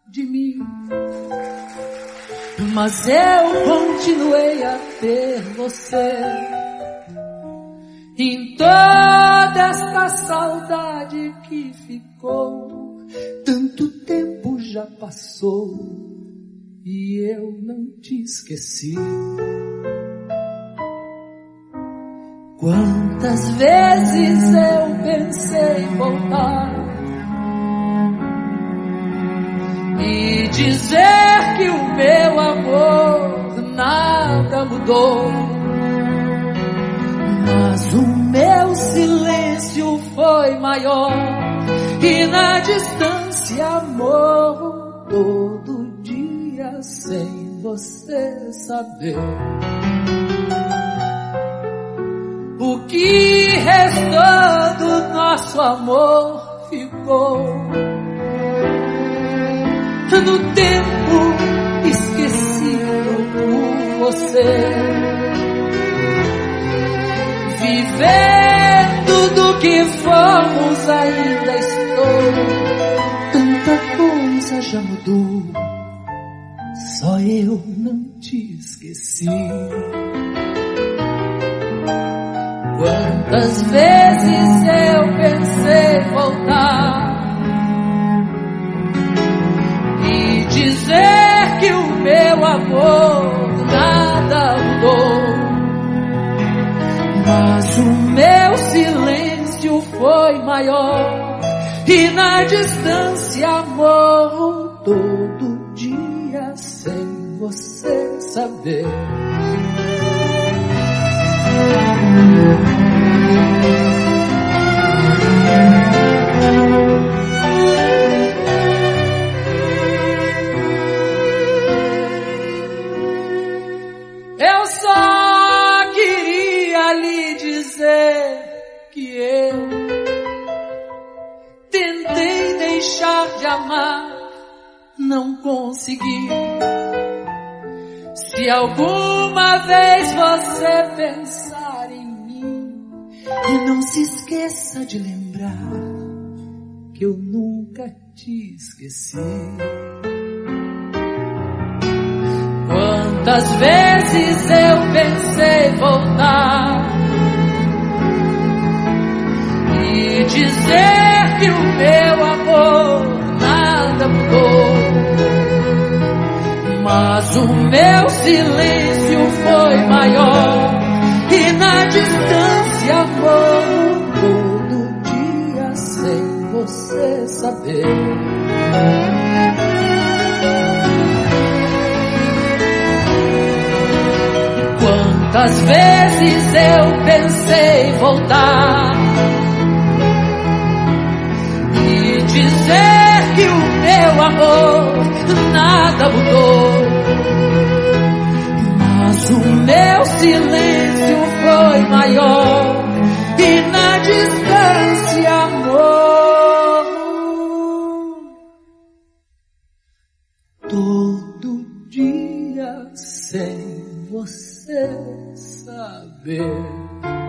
de mim. Mas eu continuei a ter você. Em toda esta saudade que ficou, tanto tempo já passou e eu não te esqueci. Quantas vezes eu pensei em voltar e dizer que o meu amor nada mudou, mas o meu silêncio foi maior e na distância morro todo dia sem você saber. O que restou do nosso amor ficou no tempo esquecido por você. Vivendo do que fomos ainda estou. Tanta coisa já mudou, só eu não te esqueci. Quantas vezes eu pensei em voltar e dizer que o meu amor nada mudou, mas o meu silêncio foi maior e na distância morro todo dia sem você saber. Eu só queria lhe dizer que eu tentei deixar de amar, não consegui. Se alguma vez você pensar em mim, e não se esqueça de lembrar que eu nunca te esqueci. Quantas vezes eu pensei em voltar e dizer que o meu amor nada mudou, mas o meu silêncio foi maior e na distância morro todo dia sem você saber. Quantas vezes eu pensei em voltar e dizer que o meu amor nada mudou, mas o meu silêncio foi maior e na distância morro todo dia sem você saber.